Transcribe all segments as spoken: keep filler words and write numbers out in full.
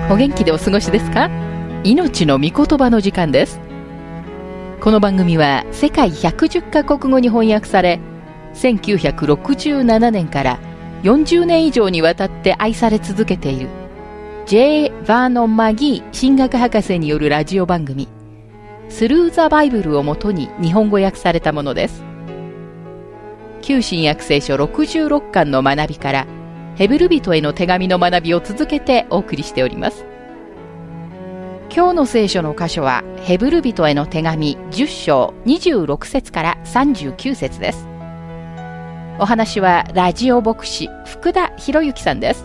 お元気でお過ごしですか？命の御言葉の時間です。この番組は世界ひゃくじゅっカ国語に翻訳され、せんきゅうひゃくろくじゅうななねんからよんじゅうねん以上にわたって愛され続けている J. バーノン・マギー神学博士によるラジオ番組スルー・ザ・バイブルをもとに日本語訳されたものです。旧新約聖書ろくじゅうろっかんの学びからヘブル人への手紙の学びを続けてお送りしております。今日の聖書の箇所はヘブル人への手紙じゅっ章にじゅうろく節からさんじゅうきゅう節です。お話はラジオ牧師福田博之さんです。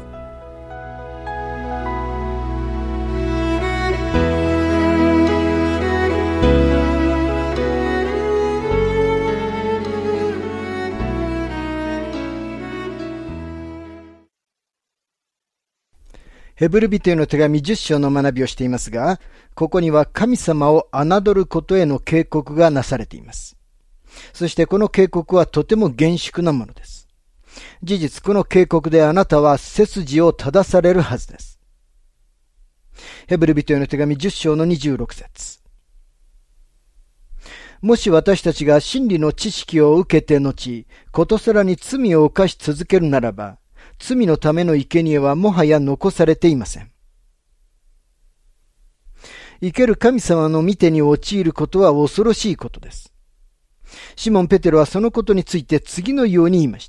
ヘブル人への手紙じゅっ章の学びをしていますが、ここには神様を侮ることへの警告がなされています。そしてこの警告はとても厳粛なものです。事実、この警告であなたは背筋を正されるはずです。ヘブル人への手紙じゅっ章のにじゅうろく節。もし私たちが真理の知識を受けて後、ことさらに罪を犯し続けるならば、罪のための生贄はもはや残されていません。生ける神様の御手に陥ることは恐ろしいことです。シモン・ペテロはそのことについて次のように言いました。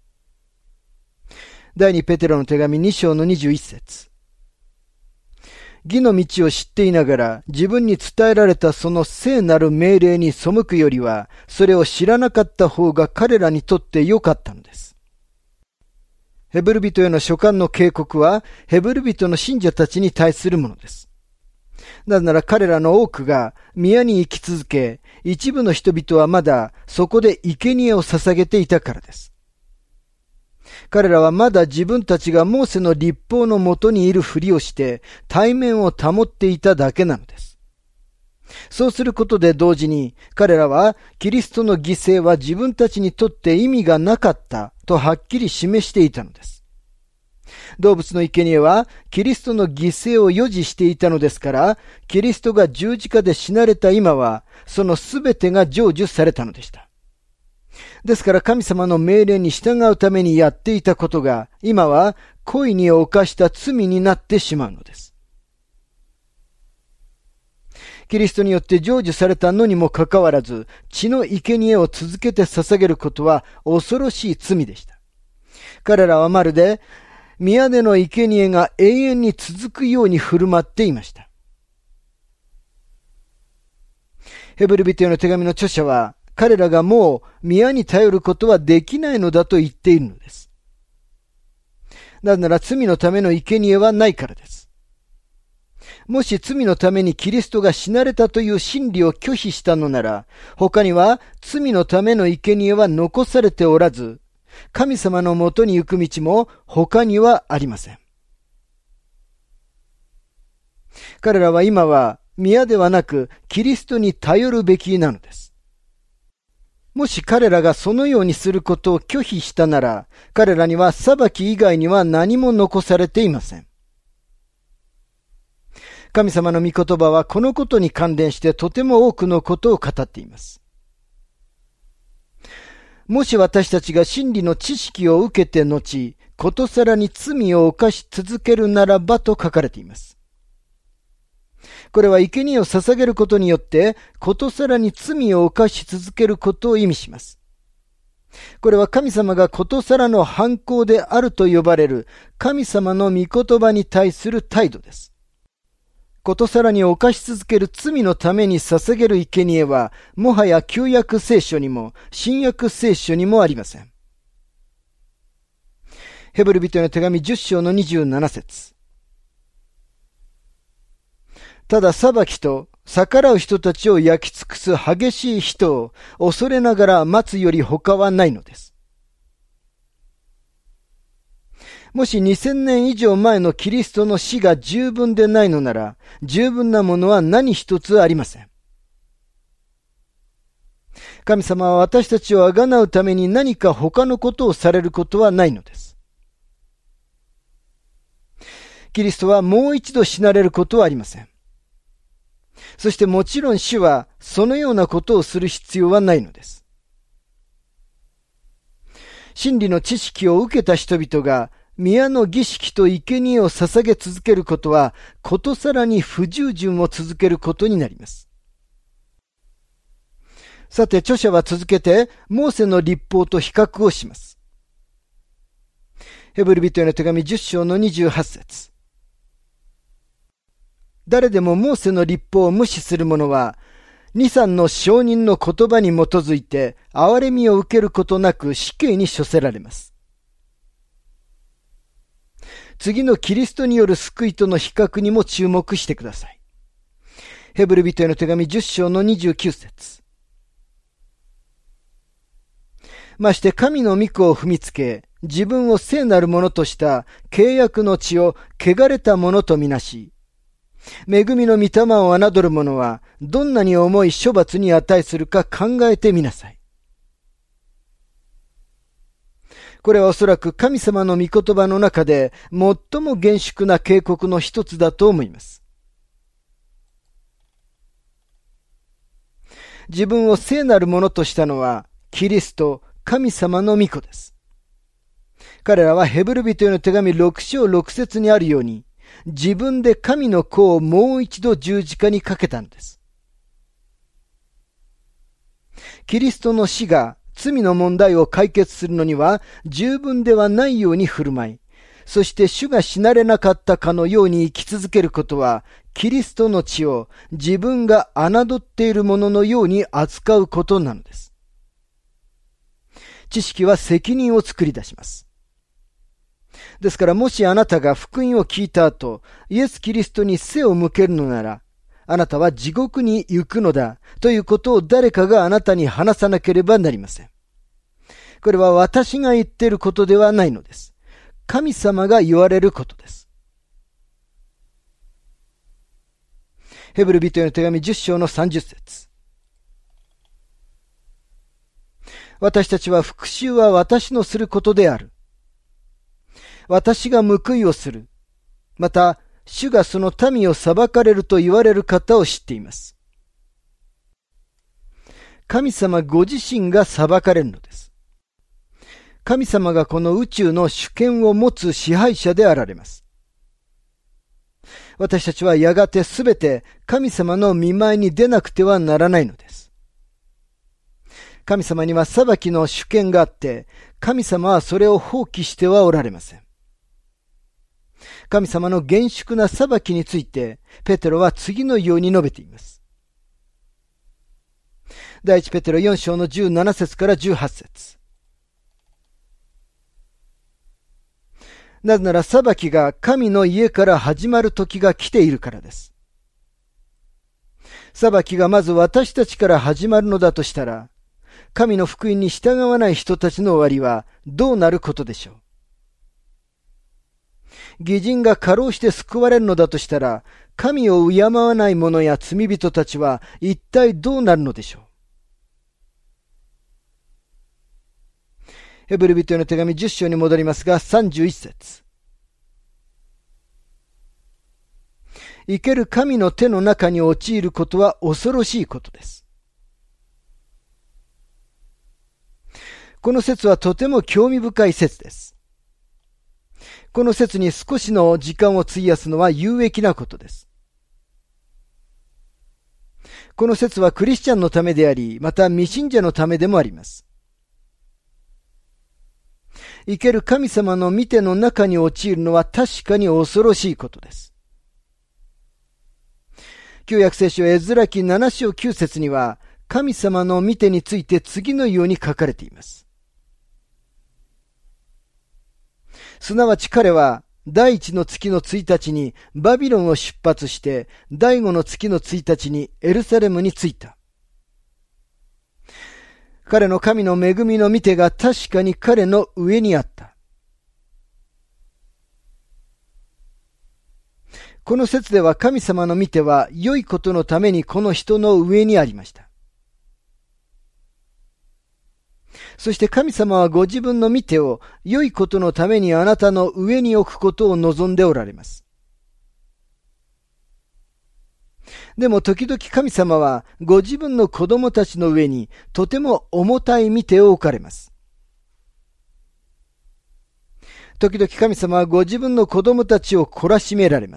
第二ペテロの手紙に章のにじゅういち節。義の道を知っていながら自分に伝えられたその聖なる命令に背くよりは、それを知らなかった方が彼らにとって良かったのです。ヘブル人への書簡の警告は、ヘブル人の信者たちに対するものです。なぜなら彼らの多くが宮に生き続け、一部の人々はまだそこで生贄を捧げていたからです。彼らはまだ自分たちがモーセの律法のもとにいるふりをして、体面を保っていただけなのです。そうすることで同時に、彼らはキリストの犠牲は自分たちにとって意味がなかったとはっきり示していたのです。動物の生贄はキリストの犠牲を予示していたのですから、キリストが十字架で死なれた今は、そのすべてが成就されたのでした。ですから神様の命令に従うためにやっていたことが、今は故意に犯した罪になってしまうのです。キリストによって成就されたのにもかかわらず、血の生贄を続けて捧げることは恐ろしい罪でした。彼らはまるで、宮での生贄が永遠に続くように振る舞っていました。ヘブル人への手紙の著者は、彼らがもう宮に頼ることはできないのだと言っているのです。なぜなら罪のための生贄はないからです。もし罪のためにキリストが死なれたという真理を拒否したのなら、他には罪のための生贄は残されておらず、神様のもとに行く道も他にはありません。彼らは今は宮ではなくキリストに頼るべきなのです。もし彼らがそのようにすることを拒否したなら、彼らには裁き以外には何も残されていません。神様の御言葉はこのことに関連してとても多くのことを語っています。もし私たちが真理の知識を受けて後、ことさらに罪を犯し続けるならばと書かれています。これは生贄を捧げることによって、ことさらに罪を犯し続けることを意味します。これは神様がことさらの反抗であると呼ばれる神様の御言葉に対する態度です。ことさらに犯し続ける罪のために捧げる生贄は、もはや旧約聖書にも新約聖書にもありません。ヘブル人への手紙じゅっ章のにじゅうなな節。ただ裁きと逆らう人たちを焼き尽くす激しい人を恐れながら待つより他はないのです。もしにせんねん以上前のキリストの死が十分でないのなら、十分なものは何一つありません。神様は私たちをあがなうために何か他のことをされることはないのです。 キリストはもう一度死なれることはありません。そしてもちろん主はそのようなことをする必要はないのです。真理の知識を受けた人々が宮の儀式と生贄を捧げ続けることは、ことさらに不従順を続けることになります。さて、著者は続けて、モーセの律法と比較をします。ヘブル人への手紙じゅっ章のにじゅうはち節。誰でもモーセの律法を無視する者は、二三の証人の言葉に基づいて、憐れみを受けることなく死刑に処せられます。次のキリストによる救いとの比較にも注目してください。ヘブル人への手紙じゅっ章のにじゅうきゅう節。まして神の御子を踏みつけ、自分を聖なるものとした契約の血を汚れたものとみなし、恵みの御霊を侮る者はどんなに重い処罰に値するか考えてみなさい。これはおそらく神様の御言葉の中で最も厳粛な警告の一つだと思います。自分を聖なるものとしたのはキリスト、神様の御子です。彼らはヘブル人への手紙ろく章ろく節にあるように、自分で神の子をもう一度十字架にかけたのです。キリストの死が罪の問題を解決するのには十分ではないように振る舞い、そして主が死なれなかったかのように生き続けることは、キリストの血を自分が侮っているもののように扱うことなのです。知識は責任を作り出します。ですからもしあなたが福音を聞いた後、イエス・キリストに背を向けるのなら、あなたは地獄に行くのだということを誰かがあなたに話さなければなりません。これは私が言っていることではないのです。神様が言われることです。ヘブル人への手紙じゅっ章のさんじゅう節。私たちは復讐は私のすることである。私が報いをする。また、主がその民を裁かれると言われる方を知っています。神様ご自身が裁かれるのです。神様がこの宇宙の主権を持つ支配者であられます。私たちはやがてすべて神様の御前に出なくてはならないのです。神様には裁きの主権があって、神様はそれを放棄してはおられません。神様の厳粛な裁きについて、ペテロは次のように述べています。第一ペテロよん章のじゅうなな節からじゅうはち節。なぜなら裁きが神の家から始まる時が来ているからです。裁きがまず私たちから始まるのだとしたら、神の福音に従わない人たちの終わりはどうなることでしょう。義人が過労して救われるのだとしたら、神を敬わない者や罪人たちは一体どうなるのでしょう。ヘブル人への手紙じゅっ章に戻りますが、さんじゅういち節。生ける神の手の中に陥ることは恐ろしいことです。この説はとても興味深い説です。この説に少しの時間を費やすのは有益なことです。この説はクリスチャンのためであり、また未信者のためでもあります。生ける神様の御手の中に陥るのは確かに恐ろしいことです。旧約聖書エズラ記なな章きゅう節には、神様の御手について次のように書かれています。すなわち彼は第一の月のついたちにバビロンを出発して第五の月のついたちにエルサレムに着いた。彼の神の恵みの御手が確かに彼の上にあった。この説では神様の御手は良いことのためにこの人の上にありました。そして神様はご自分の御手を良いことのためにあなたの上に置くことを望んでおられます。 でも時々神様はご自分の子供たちの上にとても重たい見てを置かれます。時々神様はご自分の子供たちを懲らしめられます。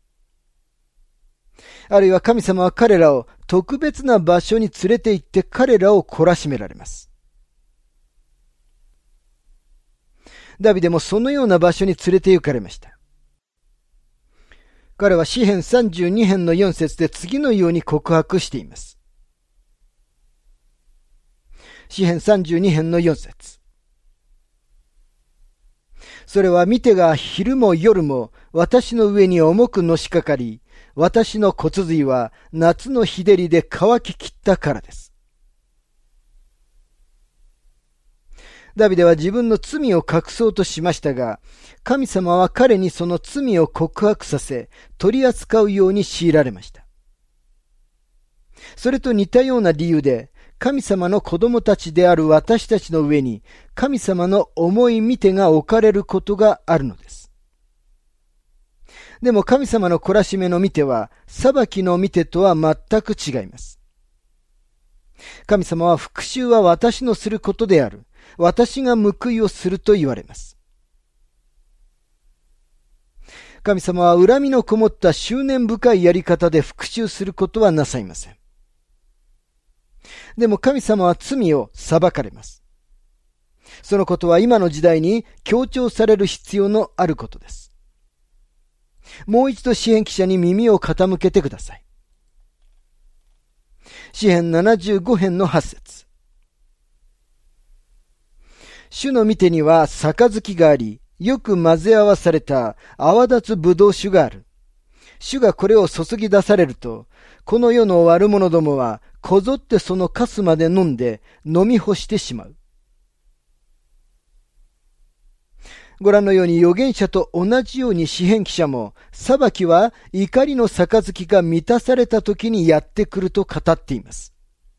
あるいは神様は彼らを特別な場所に連れて行って彼らを懲らしめられます。ダビデもそのような場所に連れて行かれました。彼は詩編さんじゅうに編のよん節で次のように告白しています。詩編さんじゅうに編のよん節。それは見てが昼も夜も私の上に重くのしかかり、私の骨髄は夏の日照りで乾ききったからです。ダビデは自分の罪を隠そうとしましたが、神様は彼にその罪を告白させ、取り扱うように強いられました。それと似たような理由で、神様の子供たちである私たちの上に、神様の重い見てが置かれることがあるのです。でも神様の懲らしめの見ては、裁きの見てとは全く違います。神様は復讐は私のすることである。私が報いをすると言われます。神様は恨みのこもった執念深いやり方で復讐することはなさいません。でも神様は罪を裁かれます。そのことは今の時代に強調される必要のあることです。もう一度詩編記者に耳を傾けてください。詩編ななじゅうご編のはち節。主の御手には杯があり、よく混ぜ合わされた泡立つ葡萄酒がある。主がこれを注ぎ出されると、この世の悪者どもはこぞってそのカスまで飲んで飲み干してしまう。ご覧のように預言者と同じように詩編記者も、裁きは怒りの杯が満たされた時にやってくると語っています。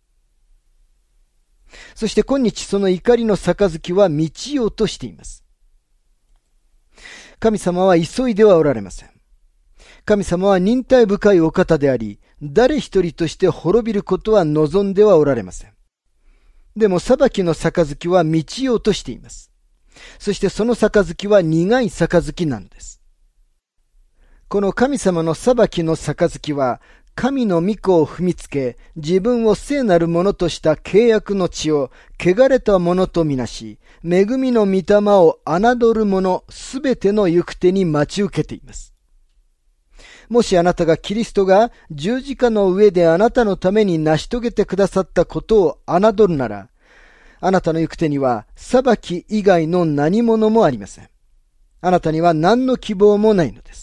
そして今日その怒りの杯は満ちようとしています。神様は急いではおられません。神様は忍耐深いお方であり、誰一人として滅びることは望んではおられません。でも裁きの杯は満ちようとしています。そしてその杯は苦い杯なのです。この神様の裁きの杯は、神の御子を踏みつけ、自分を聖なるものとした契約の地を汚れたものとみなし、恵みの御霊を侮る者すべての行く手に待ち受けています。もしあなたがキリストが十字架の上であなたのために成し遂げてくださったことを侮るなら、あなたの行く手には裁き以外の何者もありません。あなたには何の希望もないのです。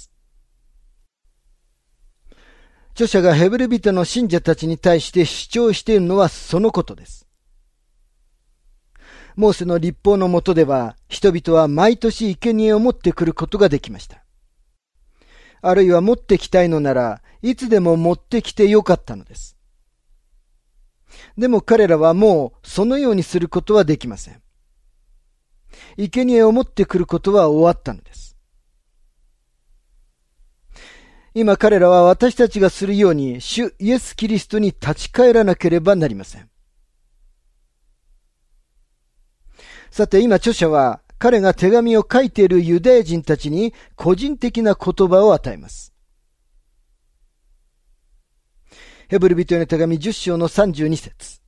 著者がヘブル人の信者たちに対して主張しているのはそのことです。モーセの律法の下では、人々は毎年生贄を持ってくることができました。あるいは持ってきたいのなら、いつでも持ってきてよかったのです。でも彼らはもうそのようにすることはできません。生贄を持ってくることは終わったのです。今彼らは私たちがするように主イエス・キリストに立ち返らなければなりません。さて今著者は彼が手紙を書いているユダヤ人たちに個人的な言葉を与えます。ヘブル人への手紙じゅっ章のさんじゅうに節。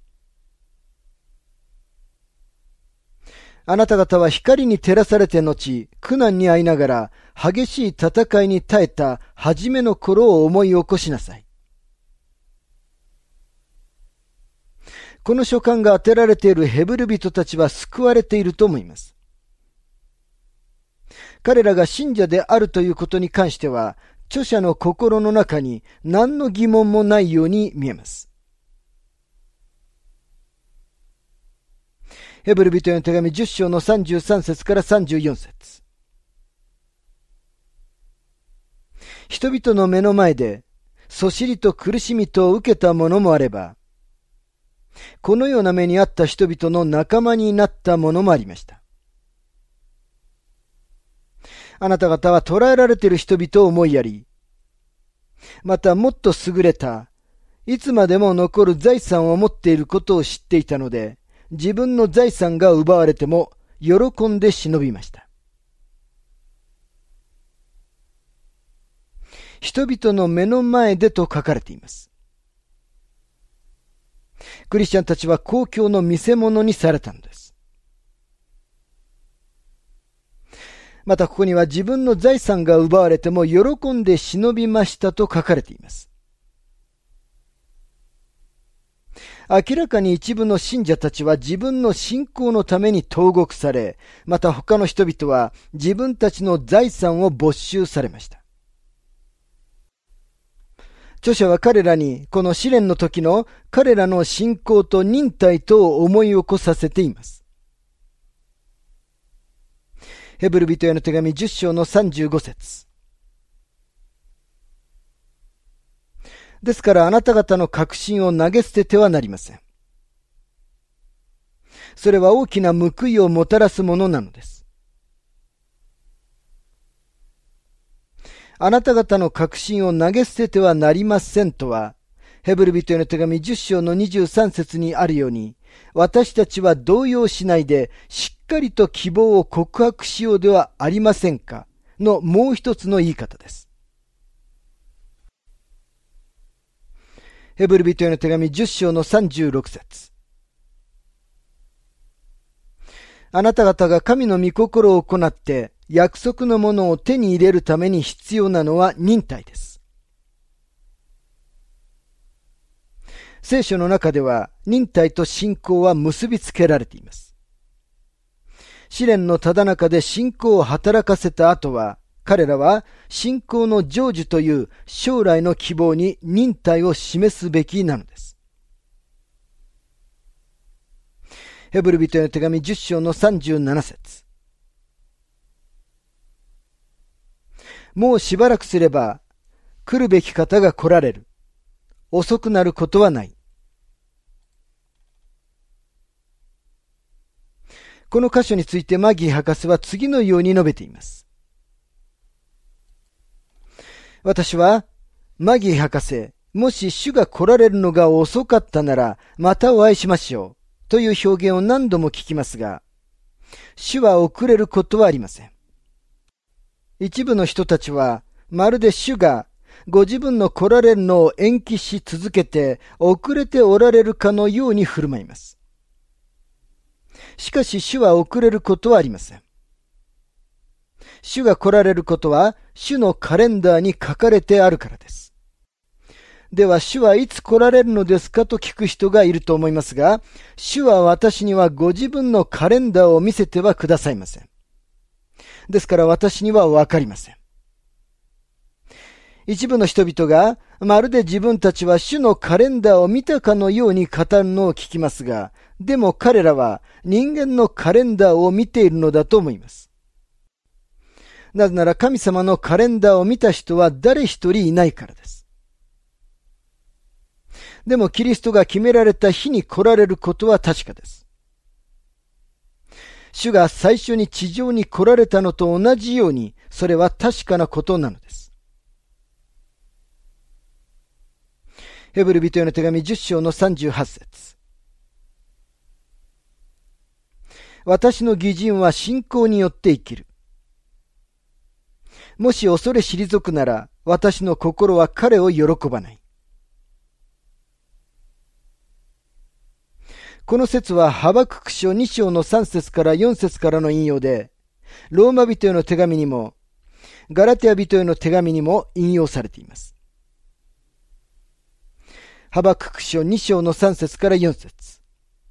あなた方は光に照らされて後、苦難に遭いながら激しい戦いに耐えた初めの頃を思い起こしなさい。この書簡が当てられているヘブル人たちは救われていると思います。彼らが信者であるということに関しては、著者の心の中に何の疑問もないように見えます。ヘブル人への手紙じゅっ章のさんじゅうさん節からさんじゅうよん節。人々の目の前で、そしりと苦しみと受けたものもあれば、このような目にあった人々の仲間になったものもありました。あなた方は捕らえられている人々を思いやり、 またもっと優れた、いつまでも残る財産を持っていることを知っていたので、自分の財産が奪われても喜んで忍びました。人々の目の前でと書かれています。クリスチャンたちは公共の見せ物にされたのです。またここには自分の財産が奪われても喜んで忍びましたと書かれています。明らかに一部の信者たちは自分の信仰のために投獄され、また他の人々は自分たちの財産を没収されました。著者は彼らにこの試練の時の彼らの信仰と忍耐とを思い起こさせています。ヘブル人への手紙じゅっ章のさんじゅうご節。ですからあなた方の確信を投げ捨ててはなりません。それは大きな報いをもたらすものなのです。あなた方の確信を投げ捨ててはなりませんとは、ヘブル人への手紙じゅっ章のにじゅうさん節にあるように、私たちは動揺しないでしっかりと希望を告白しようではありませんかのもう一つの言い方です。ヘブル人への手紙じゅっ章のさんじゅうろく節。あなた方が神の御心を行って約束のものを手に入れるために必要なのは忍耐です。聖書の中では忍耐と信仰は結びつけられています。試練のただ中で信仰を働かせた後は、彼らは信仰の成就という将来の希望に忍耐を示すべきなのです。ヘブル人への手紙じゅっ章のさんじゅうなな節。もうしばらくすれば来るべき方が来られる。遅くなることはない。この箇所についてマギー博士は次のように述べています。私は、マギー博士、もし主が来られるのが遅かったなら、またお会いしましょう。という表現を何度も聞きますが、主は遅れることはありません。一部の人たちは、まるで主がご自分の来られるのを延期し続けて遅れておられるかのように振る舞います。しかし主は遅れることはありません。主が来られることは主のカレンダーに書かれてあるからです。では主はいつ来られるのですかと聞く人がいると思いますが、主は私にはご自分のカレンダーを見せてはくださいません。ですから私にはわかりません。一部の人々がまるで自分たちは主のカレンダーを見たかのように語るのを聞きますが、でも彼らは人間のカレンダーを見ているのだと思います。なぜなら神様のカレンダーを見た人は誰一人いないからです。でもキリストが決められた日に来られることは確かです。主が最初に地上に来られたのと同じように、それは確かなことなのです。ヘブル人への手紙じゅっ章のさんじゅうはち節。私の義人は信仰によって生きる。もし恐れ退くなら、私の心は彼を喜ばない。この説はハバクク書に章のさん節からよん節からの引用で、ローマ人への手紙にも、ガラテヤ人への手紙にも引用されています。ハバクク書に章のさん節からよん節。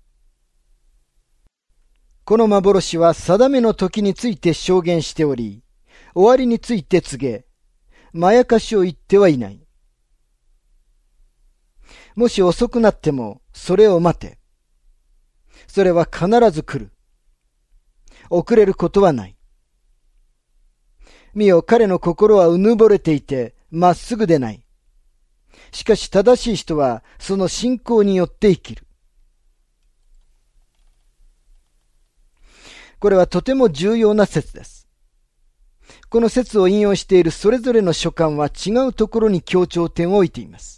この幻は定めの時について証言しており、終わりについて告げ、まやかしを言ってはいない。もし遅くなっても、それを待て。それは必ず来る。遅れることはない。見よ、彼の心はうぬぼれていて、まっすぐでない。しかし正しい人は、その信仰によって生きる。これはとても重要な説です。 この説を引用しているそれぞれの書簡は違うところに強調点を置いています。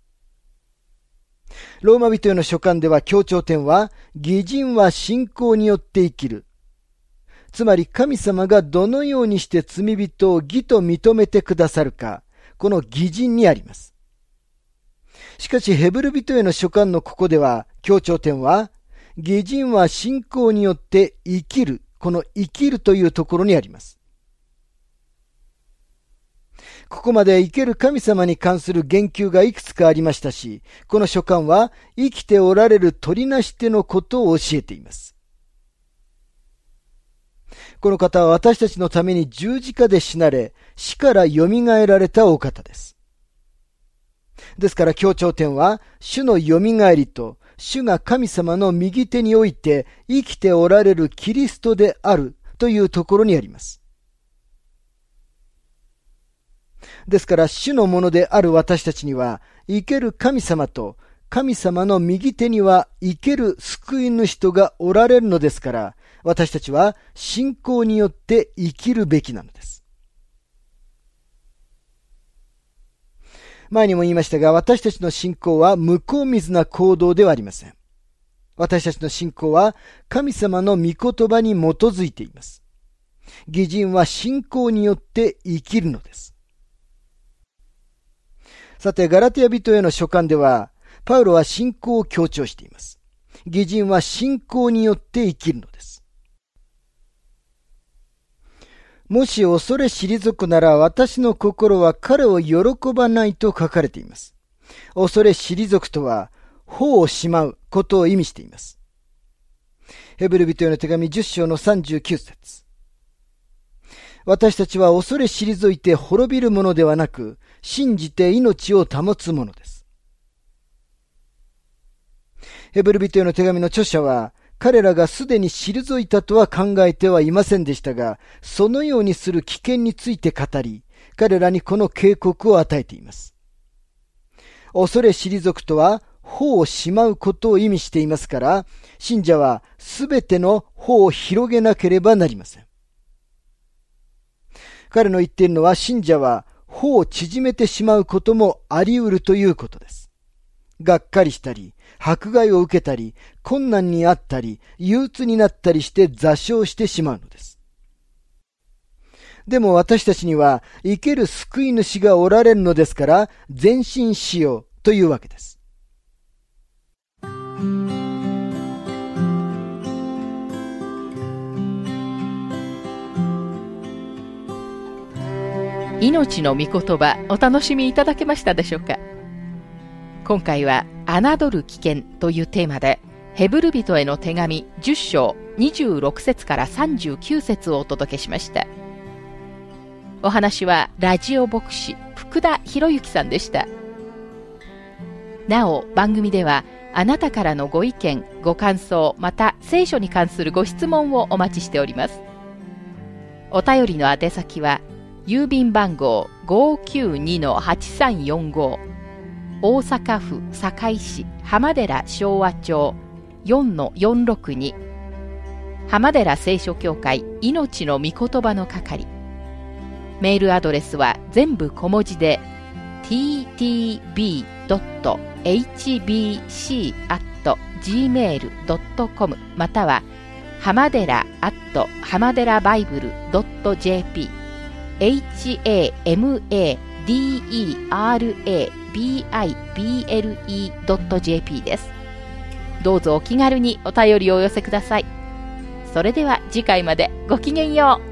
ローマ人への書簡では強調点は、義人は信仰によって生きる。つまり神様がどのようにして罪人を義と認めてくださるか、この義人にあります。しかしヘブル人への書簡のここでは、強調点は、義人は信仰によって生きる、この生きるというところにあります。ここまで生ける神様に関する言及がいくつかありましたし、この書簡は生きておられる取りなし手のことを教えています。この方は私たちのために十字架で死なれ、死から蘇られたお方です。ですから強調点は、主の蘇りと、主が神様の右手において生きておられるキリストであるというところにあります。ですから主のものである私たちには、生ける神様と神様の右手には生ける救い主とがおられるのですから、私たちは信仰によって生きるべきなのです。前にも言いましたが、私たちの信仰は向こう水な行動ではありません。私たちの信仰は神様の御言葉に基づいています。義人は信仰によって生きるのです。さて、ガラテヤ人への書簡では、パウロは信仰を強調しています。義人は信仰によって生きるのです。もし恐れ退くなら私の心は彼を喜ばないと書かれています。恐れ退くとは、頬をしまうことを意味しています。ヘブル人への手紙じゅっ章のさんじゅうきゅう節。私たちは恐れ退いて滅びるものではなく、信じて命を保つものです。ヘブル人への手紙の著者は、彼らがすでに退いたとは考えてはいませんでしたが、そのようにする危険について語り、彼らにこの警告を与えています。恐れ退くとは、頬をしまうことを意味していますから、信者はすべての頬を広げなければなりません。彼の言っているのは、信者は頬を縮めてしまうこともあり得るということです。がっかりしたり、迫害を受けたり、困難にあったり、憂鬱になったりして座礁してしまうのです。でも私たちには生ける救い主がおられるのですから、前進しようというわけです。 命の御言葉、お楽しみいただけましたでしょうか。今回は侮る危険というテーマで、ヘブル人への手紙じゅっ章にじゅうろく節からさんじゅうきゅう節をお届けしました。お話はラジオ牧師福田博之さんでした。なお番組ではあなたからのご意見、ご感想、また聖書に関するご質問をお待ちしております。お便りの宛先は郵便番号 ごーきゅうにのはちさんよんご、大阪府堺市浜寺昭和町 よんのよんろくに、浜寺聖書協会命の御言葉の係。メールアドレスは全部小文字で ティーティービードットエイチビーシー アット ジーメール ドットコム または浜寺 アット 浜寺バイブル ドット ジェーピー hamadarebible ドット ジェーピー です。どうぞお気軽にお便りをお寄せください。それでは次回までごきげんよう。